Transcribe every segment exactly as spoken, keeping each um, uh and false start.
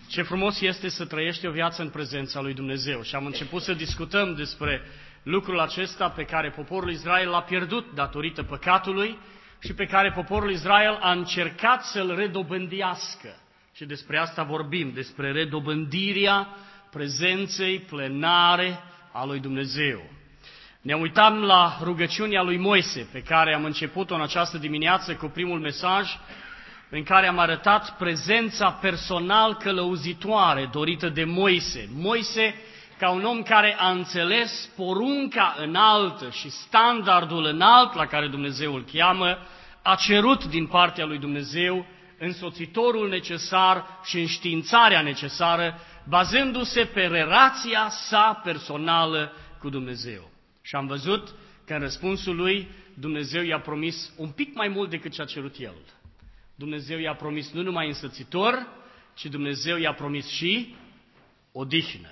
Ce frumos este să trăiești o viață în prezența lui Dumnezeu. Și am început să discutăm despre lucrul acesta pe care poporul Israel l-a pierdut datorită păcatului și pe care poporul Israel a încercat să-l redobândească. Și despre asta vorbim, despre redobândirea prezenței plenare a lui Dumnezeu. Ne-am uitat la rugăciunea lui Moise, pe care am început-o în această dimineață cu primul mesaj, în care am arătat prezența personal călăuzitoare dorită de Moise. Moise, ca un om care a înțeles porunca înaltă și standardul înalt la care Dumnezeu îl cheamă, a cerut din partea lui Dumnezeu însoțitorul necesar și înștiințarea necesară, bazându-se pe relația sa personală cu Dumnezeu. Și am văzut că în răspunsul lui Dumnezeu i-a promis un pic mai mult decât ce a cerut el. Dumnezeu i-a promis nu numai însățitor, ci Dumnezeu i-a promis și odihnă.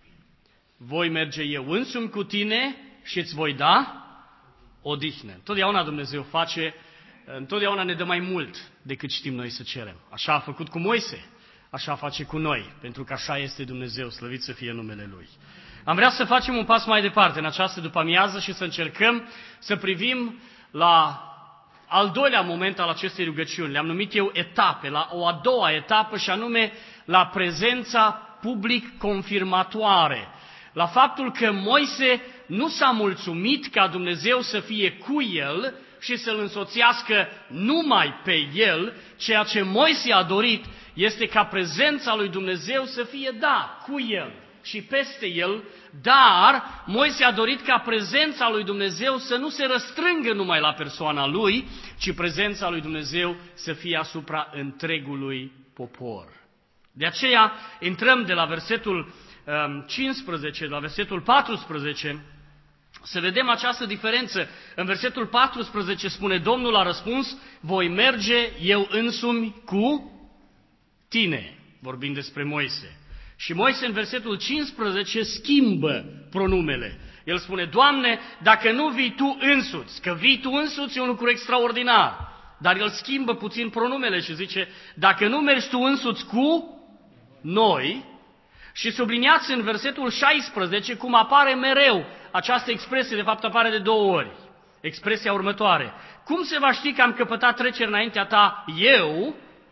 Voi merge eu însumi cu tine și îți voi da odihnă. Întotdeauna Dumnezeu face, întotdeauna ne dă mai mult decât știm noi să cerem. Așa a făcut cu Moise, așa face cu noi, pentru că așa este Dumnezeu, slăvit să fie numele Lui. Am vrea să facem un pas mai departe în această după-amiază și să încercăm să privim la al doilea moment al acestei rugăciuni. Le-am numit eu etape, la o a doua etapă și anume la prezența public confirmatoare. La faptul că Moise nu s-a mulțumit ca Dumnezeu să fie cu el și să-l însoțească numai pe el, ceea ce Moise a dorit este ca prezența lui Dumnezeu să fie, da, cu el și peste el, dar Moise a dorit ca prezența lui Dumnezeu să nu se răstrângă numai la persoana lui, ci prezența lui Dumnezeu să fie asupra întregului popor. De aceea intrăm de la versetul cincisprezece, la versetul paisprezece, să vedem această diferență. În versetul paisprezece spune, Domnul a răspuns, voi merge eu însumi cu tine, vorbind despre Moise. Și Moise în versetul cincisprezece schimbă pronumele. El spune, Doamne, dacă nu vii Tu însuți, că vii Tu însuți e un lucru extraordinar, dar el schimbă puțin pronumele și zice, dacă nu mergi Tu însuți cu noi, și subliniați în versetul șaisprezece cum apare mereu această expresie, de fapt apare de două ori. Expresia următoare, cum se va ști că am căpătat treceri înaintea Ta eu,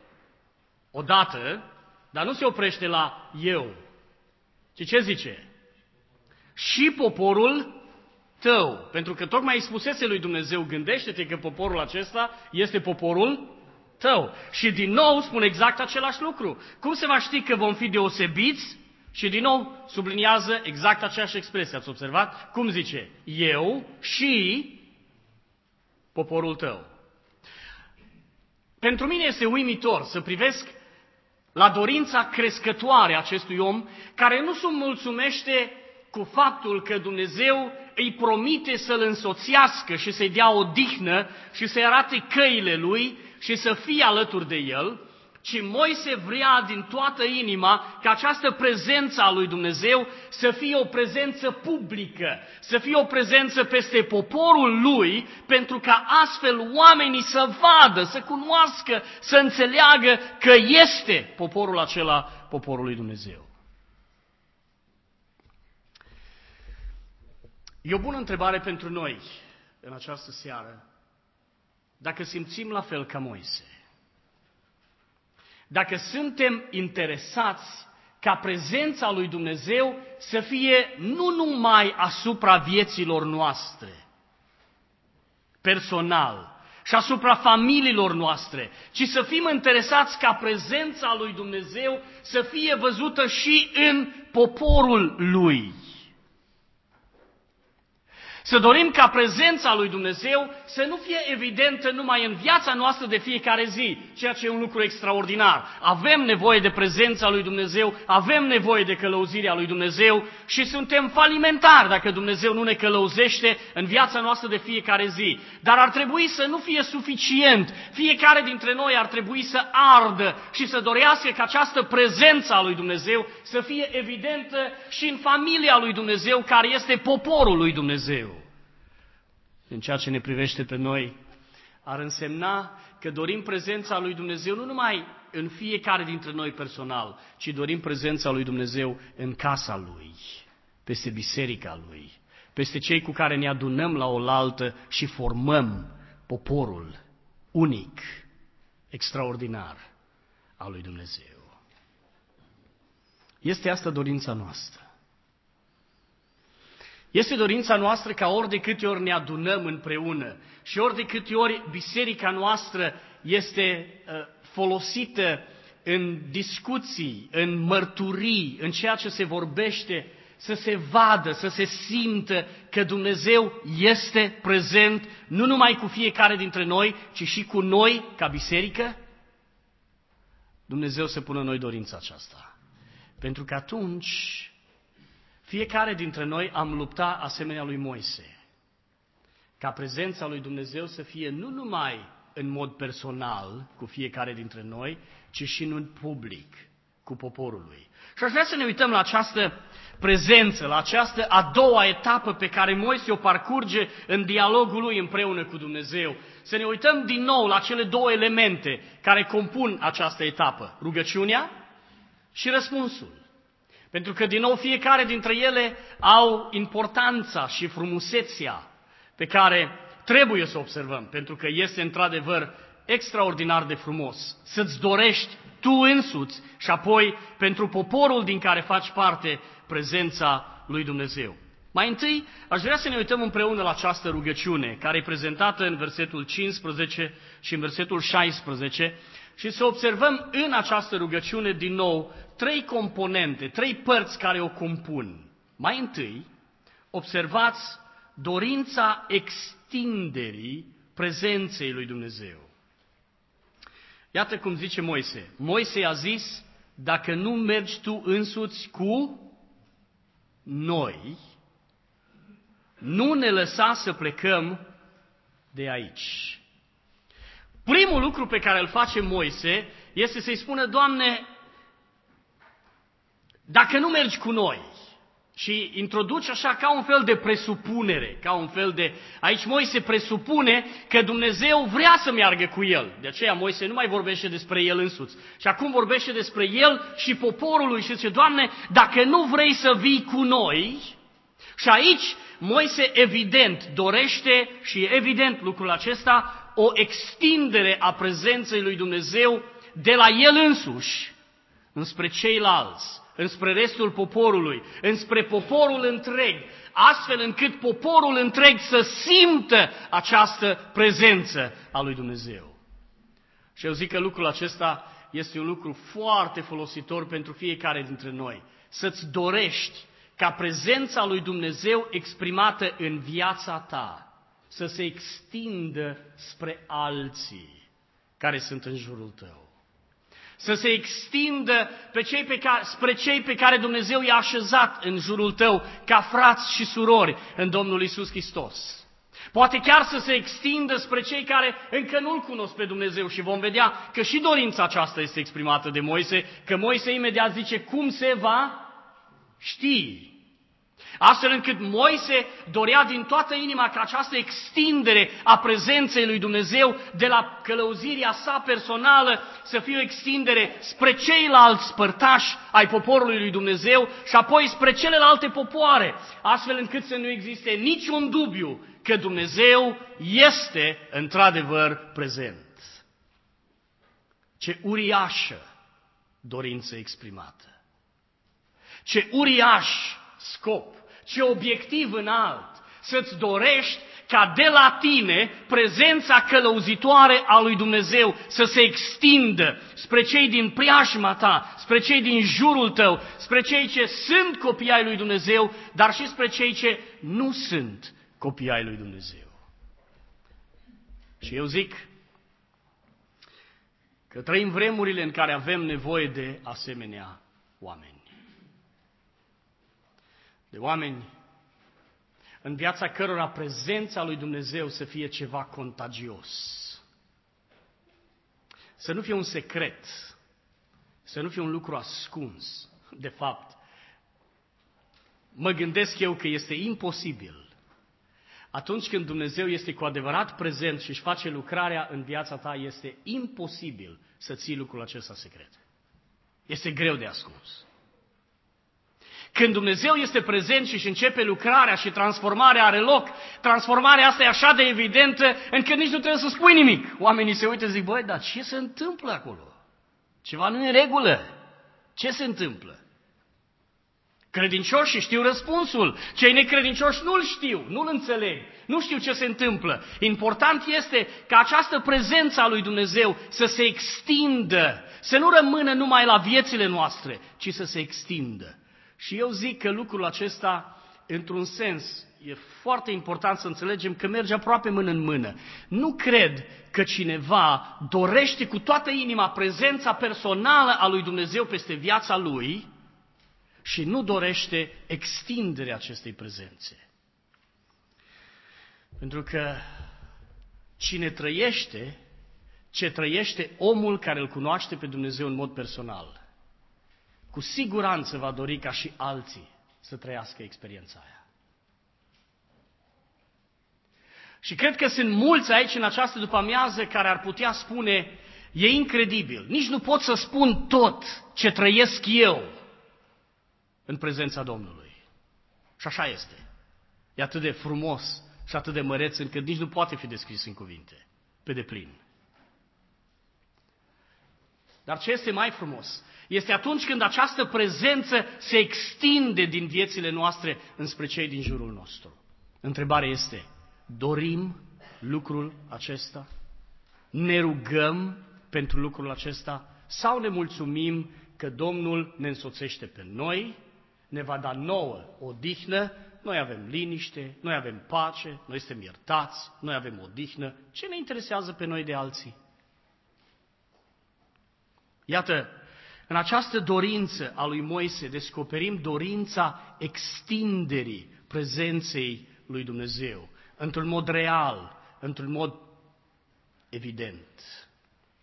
odată, dar nu se oprește la eu. Ci ce zice? Și poporul tău. Pentru că tocmai îi spusese lui Dumnezeu, gândește-te că poporul acesta este poporul tău. Și din nou spune exact același lucru. Cum se va ști că vom fi deosebiți? Și din nou subliniază exact aceeași expresie. Ați observat? Cum zice? Eu și poporul tău. Pentru mine este uimitor să privesc la dorința crescătoare a acestui om, care nu se mulțumește cu faptul că Dumnezeu îi promite să-l însoțească și să-i dea odihnă și să-i arate căile lui și să fie alături de el, ci Moise vrea din toată inima ca această prezență a lui Dumnezeu să fie o prezență publică, să fie o prezență peste poporul lui, pentru ca astfel oamenii să vadă, să cunoască, să înțeleagă că este poporul acela, poporul lui Dumnezeu. E o bună întrebare pentru noi în această seară, dacă simțim la fel ca Moise. Dacă suntem interesați ca prezența lui Dumnezeu să fie nu numai asupra vieților noastre, personal, și asupra familiilor noastre, ci să fim interesați ca prezența lui Dumnezeu să fie văzută și în poporul lui. Să dorim ca prezența lui Dumnezeu să nu fie evidentă numai în viața noastră de fiecare zi, ceea ce e un lucru extraordinar. Avem nevoie de prezența lui Dumnezeu, avem nevoie de călăuzirea lui Dumnezeu și suntem falimentari dacă Dumnezeu nu ne călăuzește în viața noastră de fiecare zi. Dar ar trebui să nu fie suficient. Fiecare dintre noi ar trebui să ardă și să dorească ca această prezență a lui Dumnezeu să fie evidentă și în familia lui Dumnezeu, care este poporul lui Dumnezeu. În ceea ce ne privește pe noi, ar însemna că dorim prezența lui Dumnezeu nu numai în fiecare dintre noi personal, ci dorim prezența lui Dumnezeu în casa Lui, peste biserica Lui, peste cei cu care ne adunăm la oaltă și formăm poporul unic, extraordinar al lui Dumnezeu. Este asta dorința noastră. Este dorința noastră ca ori de câte ori ne adunăm împreună și ori de câte ori biserica noastră este uh, folosită în discuții, în mărturii, în ceea ce se vorbește, să se vadă, să se simtă că Dumnezeu este prezent nu numai cu fiecare dintre noi, ci și cu noi ca biserică? Dumnezeu să pună în noi dorința aceasta. Pentru că atunci fiecare dintre noi am luptat asemenea lui Moise, ca prezența lui Dumnezeu să fie nu numai în mod personal cu fiecare dintre noi, ci și în public cu poporul lui. Și aș vrea să ne uităm la această prezență, la această a doua etapă pe care Moise o parcurge în dialogul lui împreună cu Dumnezeu. Să ne uităm din nou la cele două elemente care compun această etapă, rugăciunea și răspunsul. Pentru că, din nou, fiecare dintre ele au importanța și frumusețea pe care trebuie să o observăm, pentru că este într-adevăr extraordinar de frumos să-ți dorești tu însuți și apoi pentru poporul din care faci parte prezența lui Dumnezeu. Mai întâi, aș vrea să ne uităm împreună la această rugăciune, care e prezentată în versetul cincisprezece și în versetul șaisprezece, și să observăm în această rugăciune din nou trei componente, trei părți care o compun. Mai întâi, observați dorința extinderii prezenței lui Dumnezeu. Iată cum zice Moise. Moise a zis, dacă nu mergi tu însuți cu noi, nu ne lăsa să plecăm de aici. Primul lucru pe care îl face Moise este să-i spună, Doamne, dacă nu mergi cu noi, și introduce așa ca un fel de presupunere, ca un fel de... Aici Moise presupune că Dumnezeu vrea să meargă cu el. De aceea Moise nu mai vorbește despre el însuți. Și acum vorbește despre el și poporul lui și zice, Doamne, dacă nu vrei să vii cu noi... Și aici Moise evident dorește și evident lucrul acesta, o extindere a prezenței lui Dumnezeu de la el însuși înspre ceilalți, înspre restul poporului, înspre poporul întreg, astfel încât poporul întreg să simtă această prezență a lui Dumnezeu. Și eu zic că lucrul acesta este un lucru foarte folositor pentru fiecare dintre noi. Să-ți dorești ca prezența lui Dumnezeu exprimată în viața ta să se extindă spre alții care sunt în jurul tău. Să se extindă pe cei pe care, spre cei pe care Dumnezeu i-a așezat în jurul tău ca frați și surori în Domnul Iisus Hristos. Poate chiar să se extindă spre cei care încă nu-L cunosc pe Dumnezeu și vom vedea că și dorința aceasta este exprimată de Moise, că Moise imediat zice cum se va ști. Astfel încât Moise dorea din toată inima ca această extindere a prezenței lui Dumnezeu de la călăuzirea sa personală să fie o extindere spre ceilalți părtași ai poporului lui Dumnezeu și apoi spre celelalte popoare, astfel încât să nu existe niciun dubiu că Dumnezeu este într-adevăr prezent. Ce uriașă dorință exprimată! Ce uriaș scop! Ce obiectiv înalt, să-ți dorești ca de la tine prezența călăuzitoare a lui Dumnezeu să se extindă spre cei din preajma ta, spre cei din jurul tău, spre cei ce sunt copii ai lui Dumnezeu, dar și spre cei ce nu sunt copii ai lui Dumnezeu. Și eu zic că trăim vremurile în care avem nevoie de asemenea oameni. De oameni în viața cărora prezența lui Dumnezeu să fie ceva contagios. Să nu fie un secret, să nu fie un lucru ascuns. De fapt, mă gândesc eu că este imposibil Atunci când Dumnezeu este cu adevărat prezent și își face lucrarea în viața ta, este imposibil să ții lucrul acesta secret. Este greu de ascuns. Când Dumnezeu este prezent și își începe lucrarea și transformarea are loc, transformarea asta e așa de evidentă încât nici nu trebuie să spui nimic. Oamenii se uită și zic, băi, dar ce se întâmplă acolo? Ceva nu e în regulă. Ce se întâmplă? Credincioșii știu răspunsul. Cei necredincioși nu-l știu, nu-l înțeleg, nu știu ce se întâmplă. Important este ca această prezență a lui Dumnezeu să se extindă, să nu rămână numai la viețile noastre, ci să se extindă. Și eu zic că lucrul acesta, într-un sens, e foarte important să înțelegem că merge aproape mână în mână. Nu cred că cineva dorește cu toată inima prezența personală a lui Dumnezeu peste viața lui și nu dorește extinderea acestei prezențe. Pentru că cine trăiește, ce trăiește omul care îl cunoaște pe Dumnezeu în mod personal, cu siguranță va dori ca și alții să trăiască experiența aia. Și cred că sunt mulți aici în această după-amiază care ar putea spune, e incredibil, nici nu pot să spun tot ce trăiesc eu în prezența Domnului. Și așa este. E atât de frumos și atât de măreț încât nici nu poate fi descris în cuvinte, pe deplin. Dar ce este mai frumos? Este atunci când această prezență se extinde din viețile noastre înspre cei din jurul nostru. Întrebarea este, dorim lucrul acesta? Ne rugăm pentru lucrul acesta? Sau ne mulțumim că Domnul ne însoțește pe noi, ne va da nouă odihnă, noi avem liniște, noi avem pace, noi suntem iertați, noi avem odihnă. Ce ne interesează pe noi de alții? Iată, în această dorință a lui Moise descoperim dorința extinderii prezenței lui Dumnezeu, într-un mod real, într-un mod evident.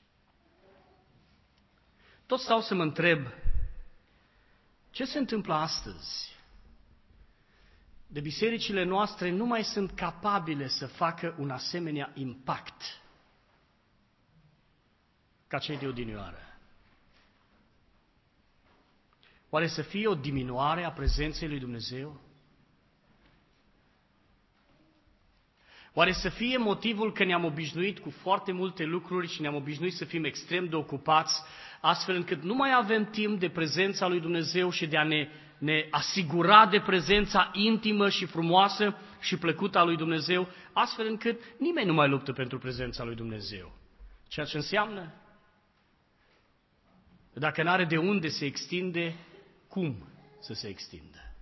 Tot stau să mă întreb, ce se întâmplă astăzi? De bisericile noastre nu mai sunt capabile să facă un asemenea impact ca cei de odinioară. Oare să fie o diminuare a prezenței lui Dumnezeu? Oare să fie motivul că ne-am obișnuit cu foarte multe lucruri și ne-am obișnuit să fim extrem de ocupați, astfel încât nu mai avem timp de prezența lui Dumnezeu și de a ne, ne asigura de prezența intimă și frumoasă și plăcută a lui Dumnezeu, astfel încât nimeni nu mai luptă pentru prezența lui Dumnezeu. Ceea ce înseamnă, dacă n-are de unde se extinde, cum să se extindă?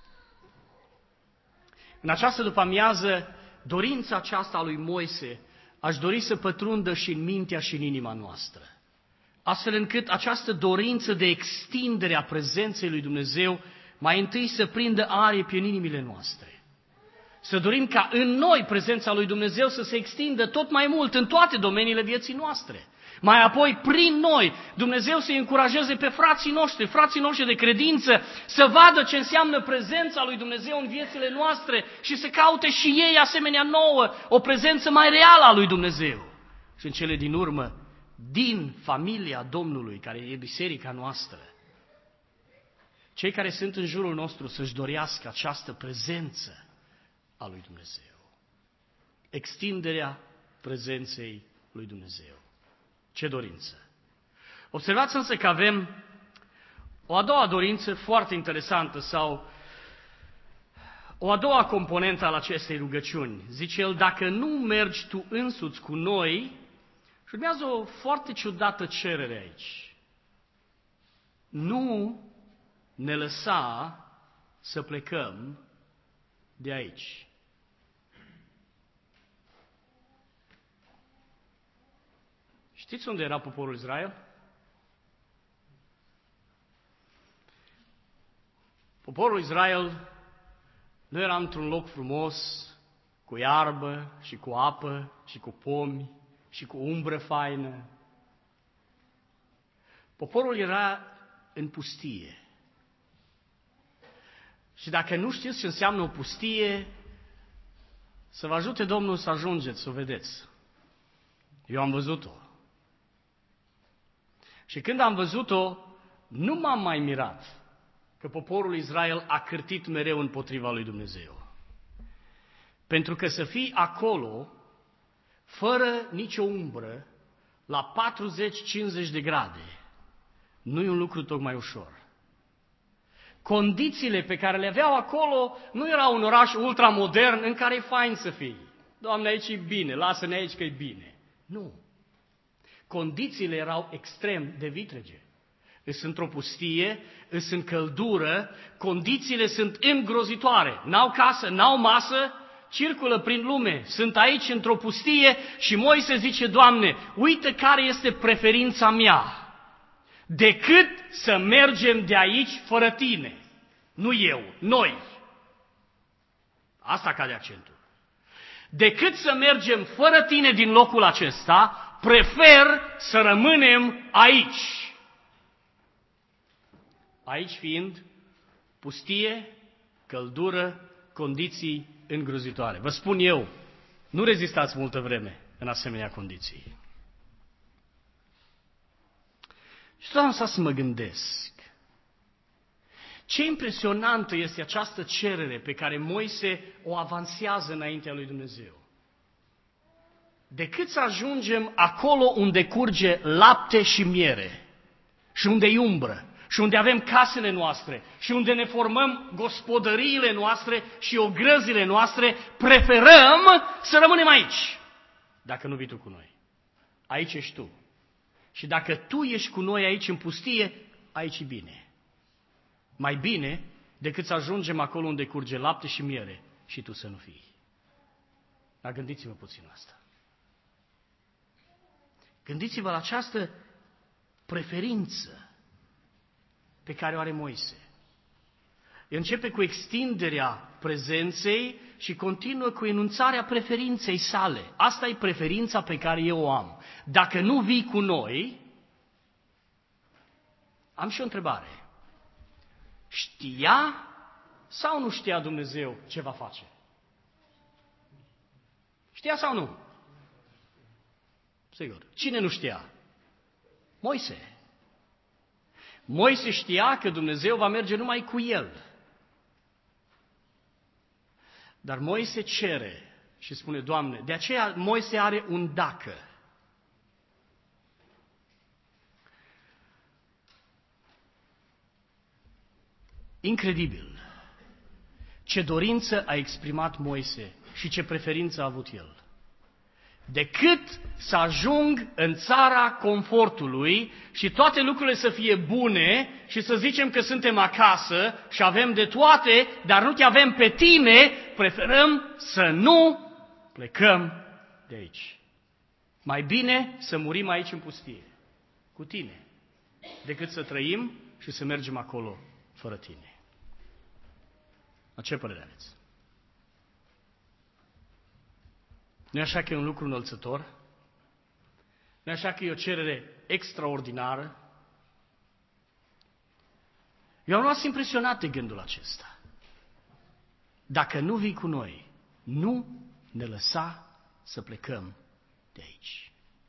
În această după-amiază, dorința aceasta a lui Moise aș dori să pătrundă și în mintea și în inima noastră, astfel încât această dorință de extindere a prezenței lui Dumnezeu mai întâi să prindă aripi în inimile noastre. Să dorim ca în noi prezența lui Dumnezeu să se extindă tot mai mult în toate domeniile vieții noastre. Mai apoi, prin noi, Dumnezeu să-i încurajeze pe frații noștri, frații noștri de credință, să vadă ce înseamnă prezența lui Dumnezeu în viețile noastre și să caute și ei, asemenea nouă, o prezență mai reală a lui Dumnezeu. Și în cele din urmă, din familia Domnului, care e biserica noastră, cei care sunt în jurul nostru să-și dorească această prezență a lui Dumnezeu. Extinderea prezenței lui Dumnezeu. Ce dorință! Observați însă că avem o a doua dorință foarte interesantă sau o a doua componentă al acestei rugăciuni. Zice el, dacă nu mergi tu însuți cu noi, și urmează o foarte ciudată cerere aici. Nu ne lăsa să plecăm de aici. Știți unde era poporul Israel? Poporul Israel nu era într-un loc frumos, cu iarbă și cu apă și cu pomi și cu umbră faină. Poporul era în pustie. Și dacă nu știți ce înseamnă o pustie, Să vă ajute Domnul să ajungeți, să o vedeți. Eu am văzut-o. Și când am văzut-o, nu m-am mai mirat că poporul Israel a cârtit mereu împotriva lui Dumnezeu. Pentru că să fii acolo, fără nicio umbră, la patruzeci cincizeci de grade, nu e un lucru tocmai ușor. Condițiile pe care le aveau acolo nu era un oraș ultramodern în care e fain să fii. Doamne, aici e bine, lasă-ne aici că e bine. Nu. Condițiile erau extrem de vitrege. Îs într-o pustie, îs în căldură, condițiile sunt îngrozitoare. N-au casă, n-au masă, circulă prin lume, sunt aici într-o pustie și Moise zice, Doamne, uite care este preferința mea, decât să mergem de aici fără Tine. Nu eu, noi. Asta cade accentul. Decât să mergem fără Tine din locul acesta, prefer să rămânem aici. Aici fiind pustie, căldură, condiții îngrozitoare. Vă spun eu, nu rezistați multă vreme în asemenea condiții. Și tot am stat să mă gândesc, ce impresionantă este această cerere pe care Moise o avansează înaintea lui Dumnezeu. Decât să ajungem acolo unde curge lapte și miere și unde e umbră și unde avem casele noastre și unde ne formăm gospodăriile noastre și ogrăzile noastre, preferăm să rămânem aici. Dacă nu vii tu cu noi. Aici ești tu. Și dacă tu ești cu noi aici în pustie, aici e bine. Mai bine decât să ajungem acolo unde curge lapte și miere și tu să nu fii. Dar gândiți-vă puțin la asta. Gândiți-vă la această preferință pe care o are Moise. Începe cu extinderea prezenței și continuă cu enunțarea preferinței sale. Asta e preferința pe care eu o am. Dacă nu vii cu noi, am și o întrebare. Știa sau nu știa Dumnezeu ce va face? Știa sau nu? Sigur. Cine nu știa? Moise. Moise știa că Dumnezeu va merge numai cu el. Dar Moise cere și spune, Doamne, de aceea Moise are un dacă. Incredibil. Ce dorință a exprimat Moise și ce preferință a avut el. Decât să ajung în țara confortului și toate lucrurile să fie bune și să zicem că suntem acasă și avem de toate, dar nu te avem pe tine, preferăm să nu plecăm de aici. Mai bine să murim aici în pustie, cu tine, decât să trăim și să mergem acolo fără tine. La ce părere aveți? Nu e așa că e un lucru înălțător? Nu e așa că e o cerere extraordinară? Eu am rămas impresionat de gândul acesta. Dacă nu vii cu noi, nu ne lăsa să plecăm de aici.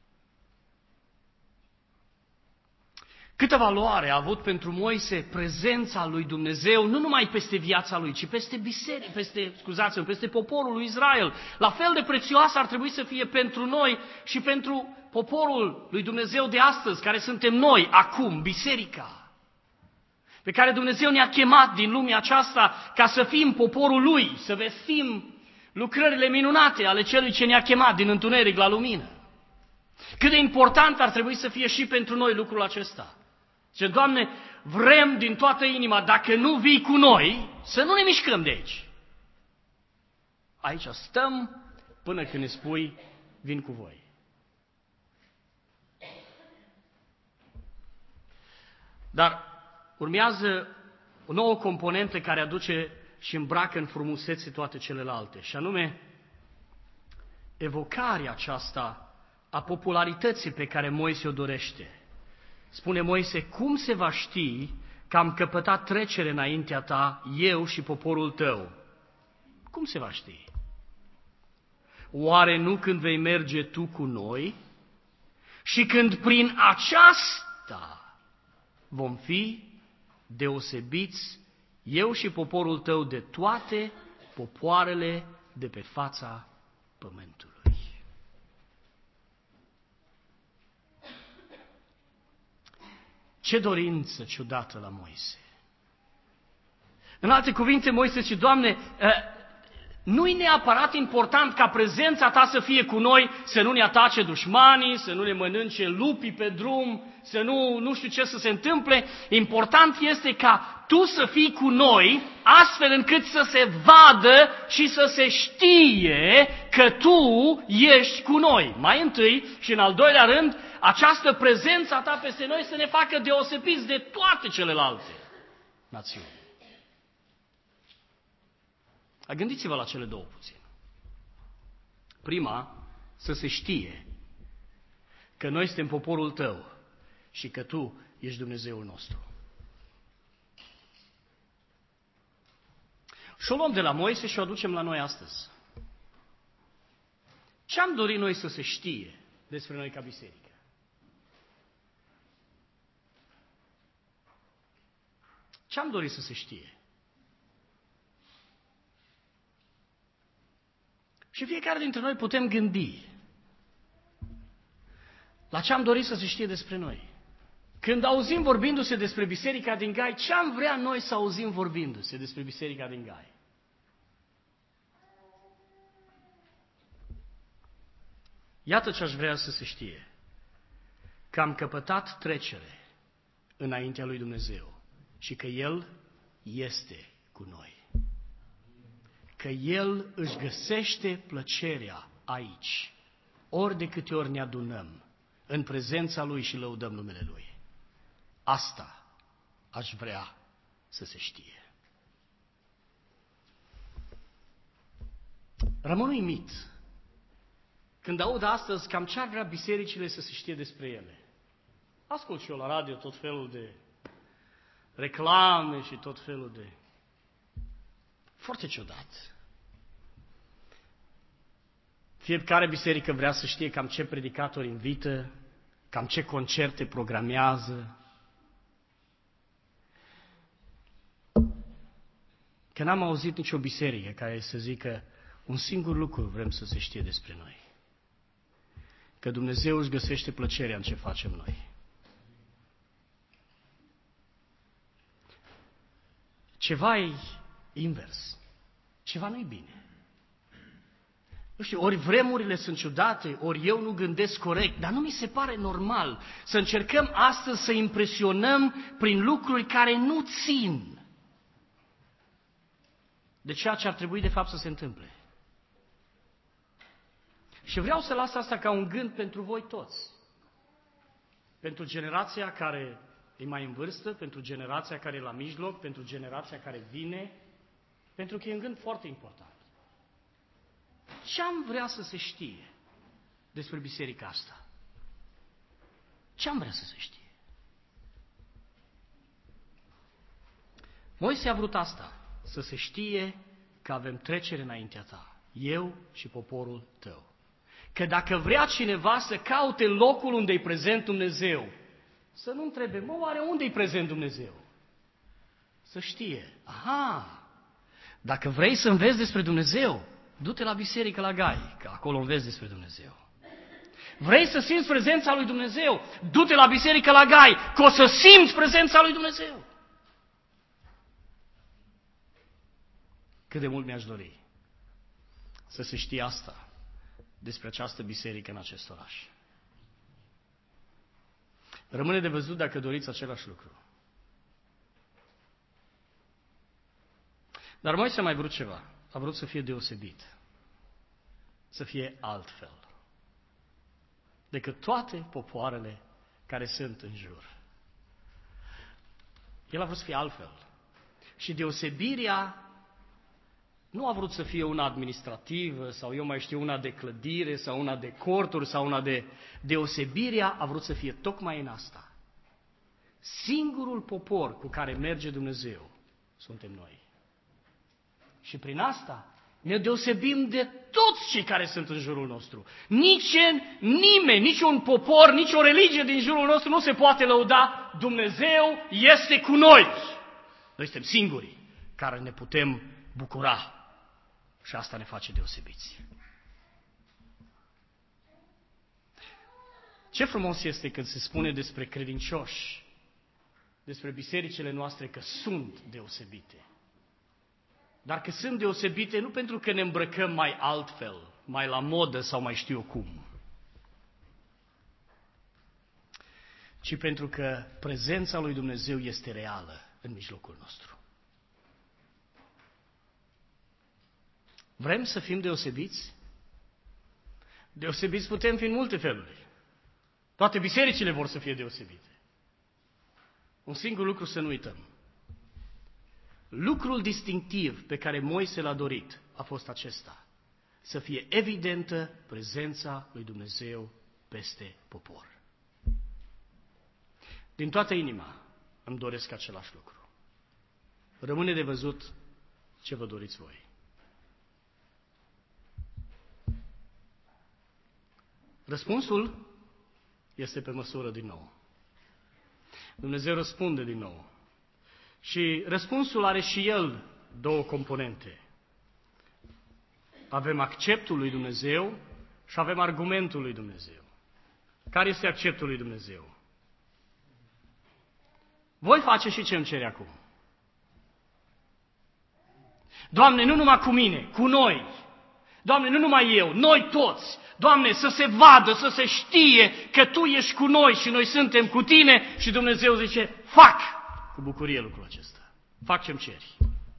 Câtă valoare a avut pentru Moise prezența lui Dumnezeu, nu numai peste viața lui, ci peste biserică, peste, scuzați-mă, peste poporul lui Israel. La fel de prețioasă ar trebui să fie pentru noi și pentru poporul lui Dumnezeu de astăzi, care suntem noi, acum, biserica, pe care Dumnezeu ne-a chemat din lumea aceasta ca să fim poporul lui, să vestim lucrările minunate ale celui ce ne-a chemat din întuneric la lumină. Cât de important ar trebui să fie și pentru noi lucrul acesta. Zice, Doamne, vrem din toată inima, dacă nu vii cu noi, să nu ne mișcăm de aici. Aici stăm până când ne spui, vin cu voi. Dar urmează o nouă componentă care aduce și îmbracă în frumusețe toate celelalte, și anume evocarea aceasta a popularității pe care Moise o dorește. Spune Moise, cum se va ști că am căpătat trecere înaintea ta, eu și poporul tău? Cum se va ști? oare nu când vei merge tu cu noi? Și când prin aceasta vom fi deosebiți, eu și poporul tău, de toate popoarele de pe fața pământului. Ce dorință ciudată la Moise! În alte cuvinte, Moise zice, Doamne, nu-i neapărat important ca prezența Ta să fie cu noi, să nu ne atace dușmanii, să nu ne mănânce lupii pe drum, să nu, nu știu ce să se întâmple. Important este ca Tu să fii cu noi, astfel încât să se vadă și să se știe că Tu ești cu noi. Mai întâi și în al doilea rând, această prezență a Ta peste noi să ne facă deosebiți de toate celelalte națiuni. Gândiți-vă la cele două puțin. Prima, să se știe că noi suntem poporul Tău și că Tu ești Dumnezeul nostru. Și o luăm de la Moise și o aducem la noi astăzi. Ce am dorit noi să se știe despre noi ca biserică? Ce am dorit să se știe? Și fiecare dintre noi putem gândi la ce am dorit să se știe despre noi. Când auzim vorbindu-se despre Biserica din Gai, ce am vrea noi să auzim vorbindu-se despre Biserica din Gai? Iată ce aș vrea să se știe. Că am căpătat trecere înaintea lui Dumnezeu și că El este cu noi. Că El își găsește plăcerea aici, ori de câte ori ne adunăm în prezența Lui și lăudăm numele Lui. Asta aș vrea să se știe. Rămân uimit când aud astăzi cam ce ar vrea bisericile să se știe despre ele. Ascult și eu la radio tot felul de reclame și tot felul de... Foarte ciudat. Fiecare biserică vrea să știe cam ce predicatori invită, cam ce concerte programează. Că n-am auzit nicio biserică care să zică un singur lucru vrem să se știe despre noi. Că Dumnezeu își găsește plăcerea în ce facem noi. Ceva e invers. Ceva nu-i bine. Nu știu, ori vremurile sunt ciudate, ori eu nu gândesc corect, dar nu mi se pare normal să încercăm astăzi să impresionăm prin lucruri care nu țin de ceea ce ar trebui de fapt să se întâmple. Și vreau să las asta ca un gând pentru voi toți. Pentru generația care e mai în vârstă, pentru generația care e la mijloc, pentru generația care vine, pentru că e un gând foarte important. Ce am vrea să se știe despre biserica asta? Ce am vrea să se știe? Moise a vrut asta, să se știe că avem trecere înaintea ta, eu și poporul tău. Că dacă vrea cineva să caute locul unde e prezent Dumnezeu, să nu întrebe, mă, oare unde e prezent Dumnezeu? Să știe, aha, dacă vrei să înveți despre Dumnezeu, du-te la biserică la Gai, că acolo înveți despre Dumnezeu. Vrei să simți prezența lui Dumnezeu? Du-te la biserică la Gai, că o să simți prezența lui Dumnezeu. Cât de mult mi-aș dori să se știe asta despre această biserică în acest oraș. Rămâne de văzut dacă doriți același lucru. Dar Moise a mai vrut ceva. A vrut să fie deosebit. Să fie altfel decât toate popoarele care sunt în jur. El a vrut să fie altfel. Și deosebirea nu a vrut să fie una administrativă sau eu mai știu una de clădire sau una de corturi sau una de... Deosebirea a vrut să fie tocmai în asta. Singurul popor cu care merge Dumnezeu suntem noi. Și prin asta Ne deosebim de toți cei care sunt în jurul nostru. Nici nimeni, nici un popor, nici o religie din jurul nostru nu se poate lăuda. Dumnezeu este cu noi. Noi suntem singurii care ne putem bucura. Și asta ne face deosebiți. Ce frumos este când se spune despre credincioși, despre bisericile noastre că sunt deosebite. Dar că sunt deosebite nu pentru că ne îmbrăcăm mai altfel, mai la modă sau mai știu eu cum, ci pentru că prezența lui Dumnezeu este reală în mijlocul nostru. Vrem să fim deosebiți? Deosebiți putem fi în multe feluri. Toate bisericile vor să fie deosebite. Un singur lucru să nu uităm. Lucrul distinctiv pe care Moise l-a dorit a fost acesta: să fie evidentă prezența lui Dumnezeu peste popor. Din toată inima îmi doresc același lucru. Rămâne de văzut ce vă doriți voi. Răspunsul este pe măsură din nou. Dumnezeu răspunde din nou. Și răspunsul are și el două componente. Avem acceptul lui Dumnezeu și avem argumentul lui Dumnezeu. Care este acceptul lui Dumnezeu? Voi face și ce îmi cere acum. Doamne, nu numai cu mine, cu noi. Doamne, nu numai eu, noi toți. Doamne, să se vadă, să se știe că Tu ești cu noi și noi suntem cu Tine. Și Dumnezeu zice, fac cu bucurie lucrul acesta. Fac ce-mi ceri.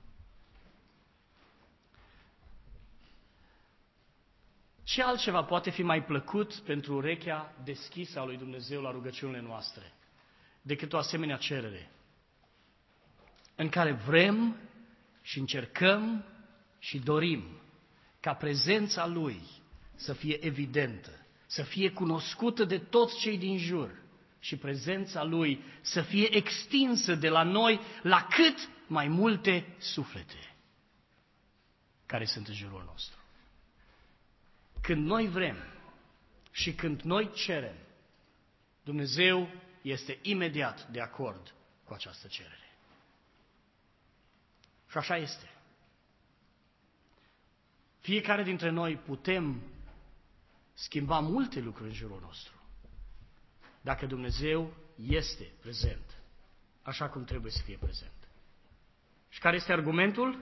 Ce altceva poate fi mai plăcut pentru urechea deschisă a lui Dumnezeu la rugăciunile noastre decât o asemenea cerere în care vrem și încercăm și dorim ca prezența Lui să fie evidentă, să fie cunoscută de toți cei din jur și prezența Lui să fie extinsă de la noi la cât mai multe suflete care sunt în jurul nostru. Când noi vrem și când noi cerem, Dumnezeu este imediat de acord cu această cerere. Și așa este. Fiecare dintre noi putem schimba multe lucruri în jurul nostru dacă Dumnezeu este prezent, așa cum trebuie să fie prezent. Și care este argumentul?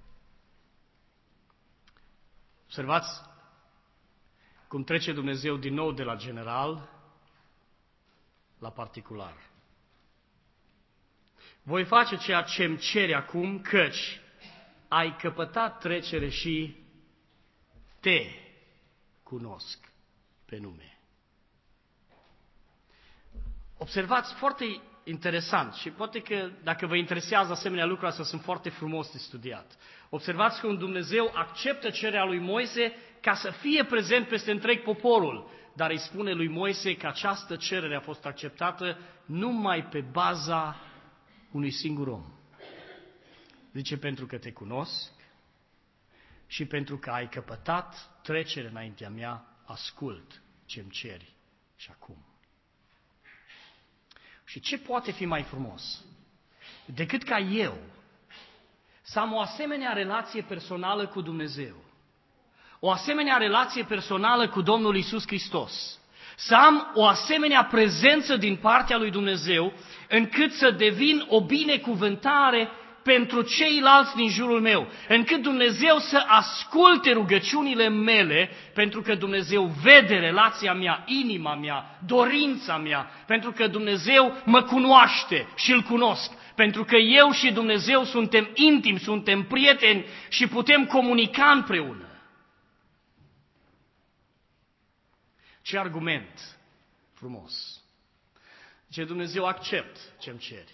Observați cum trece Dumnezeu din nou de la general la particular. Voi face ceea ce îmi ceri acum, căci ai căpătat trecere și te cunosc pe nume. Observați, foarte interesant, și poate că dacă vă interesează asemenea lucruri, astea sunt foarte frumos de studiat. Observați cum Dumnezeu acceptă cererea lui Moise ca să fie prezent peste întreg poporul, dar îi spune lui Moise că această cerere a fost acceptată numai pe baza unui singur om. Zice, pentru că te cunosc și pentru că ai căpătat trecere înaintea mea, ascult ce-mi ceri și acum. Și ce poate fi mai frumos decât ca eu să am o asemenea relație personală cu Dumnezeu, o asemenea relație personală cu Domnul Iisus Hristos, să am o asemenea prezență din partea lui Dumnezeu, încât să devin o binecuvântare pentru ceilalți din jurul meu, încât Dumnezeu să asculte rugăciunile mele, pentru că Dumnezeu vede relația mea, inima mea, dorința mea, pentru că Dumnezeu mă cunoaște și îl cunosc, pentru că eu și Dumnezeu suntem intimi, suntem prieteni și putem comunica împreună. Ce argument frumos! Ce Dumnezeu accept ce-mi ceri,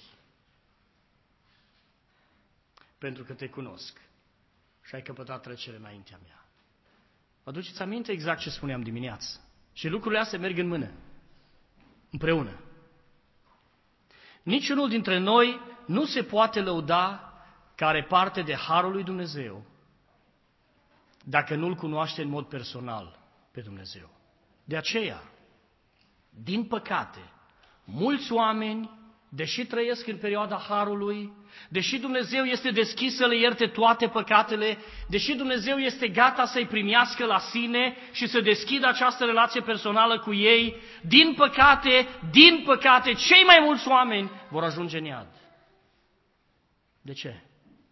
pentru că te cunosc și ai căpătat trecere înaintea mea. Vă aduceți aminte exact ce spuneam dimineață? Și lucrurile astea merg în mână, împreună. Niciunul dintre noi nu se poate lăuda că are parte de harul lui Dumnezeu dacă nu-L cunoaște în mod personal pe Dumnezeu. De aceea, din păcate, mulți oameni, deși trăiesc în perioada Harului, deși Dumnezeu este deschis să le ierte toate păcatele, deși Dumnezeu este gata să-i primească la sine și să deschidă această relație personală cu ei, din păcate, din păcate, cei mai mulți oameni vor ajunge în iad. De ce?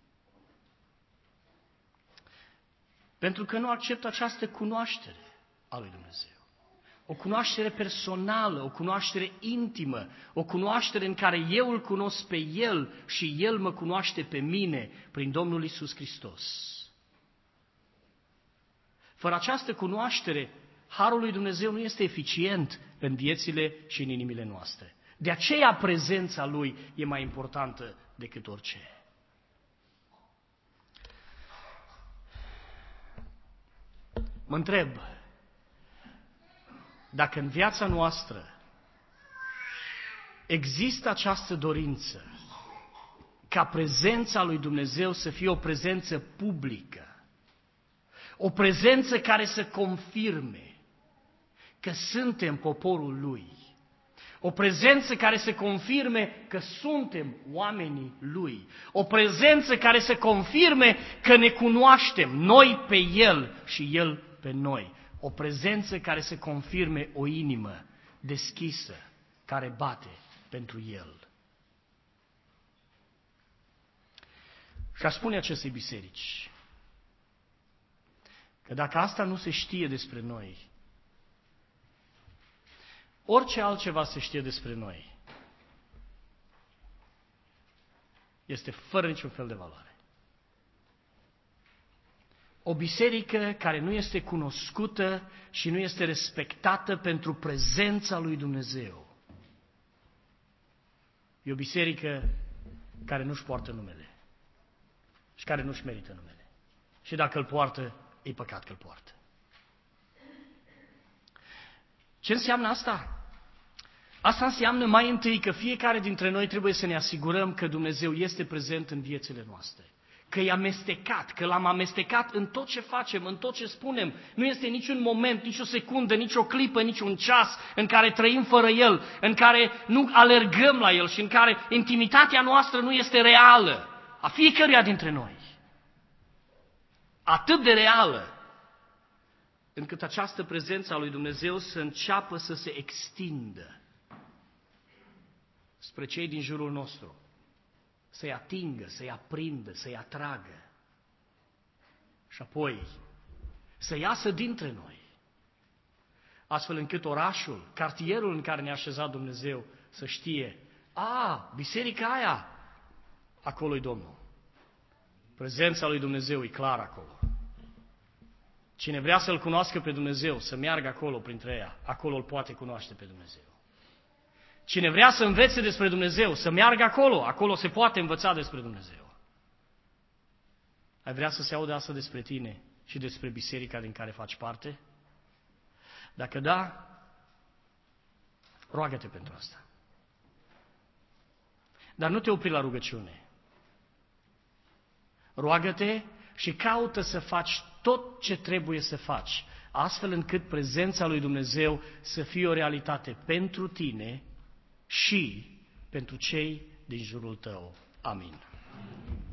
Pentru că nu acceptă această cunoaștere a lui Dumnezeu. O cunoaștere personală, o cunoaștere intimă, o cunoaștere în care eu îl cunosc pe El și El mă cunoaște pe mine prin Domnul Iisus Hristos. Fără această cunoaștere, Harul lui Dumnezeu nu este eficient în viețile și în inimile noastre. De aceea prezența Lui e mai importantă decât orice. Mă întreb, dacă în viața noastră există această dorință ca prezența lui Dumnezeu să fie o prezență publică, o prezență care să confirme că suntem poporul Lui, o prezență care să confirme că suntem oamenii Lui, o prezență care să confirme că ne cunoaștem noi pe El și El pe noi. O prezență care să confirme o inimă deschisă, care bate pentru El. Și aș spune acestei biserici că dacă asta nu se știe despre noi, orice altceva se știe despre noi este fără niciun fel de valoare. O biserică care nu este cunoscută și nu este respectată pentru prezența lui Dumnezeu e o biserică care nu-și poartă numele și care nu-și merită numele. Și dacă îl poartă, e păcat că îl poartă. Ce înseamnă asta? Asta înseamnă mai întâi că fiecare dintre noi trebuie să ne asigurăm că Dumnezeu este prezent în viețile noastre. Că e amestecat, că l-am amestecat în tot ce facem, în tot ce spunem. Nu este niciun moment, nici o secundă, nici o clipă, nici un ceas în care trăim fără El, în care nu alergăm la El și în care intimitatea noastră nu este reală, a fiecăruia dintre noi. Atât de reală, încât această prezență a lui Dumnezeu să înceapă să se extindă spre cei din jurul nostru. Să-i atingă, să-i aprindă, să-i atragă. Și apoi să iasă dintre noi. Astfel încât orașul, cartierul în care ne-a așezat Dumnezeu să știe, a, biserica aia, acolo-i Domnul. Prezența lui Dumnezeu e clar acolo. Cine vrea să-L cunoască pe Dumnezeu, să meargă acolo printre ea, acolo îl poate cunoaște pe Dumnezeu. Cine vrea să învețe despre Dumnezeu, să meargă acolo, acolo se poate învăța despre Dumnezeu. Ai vrea să se audă asta despre tine și despre biserica din care faci parte? Dacă da, roagă-te pentru asta. Dar nu te opri la rugăciune. Roagă-te și caută să faci tot ce trebuie să faci, astfel încât prezența lui Dumnezeu să fie o realitate pentru tine și pentru cei din jurul tău. Amin.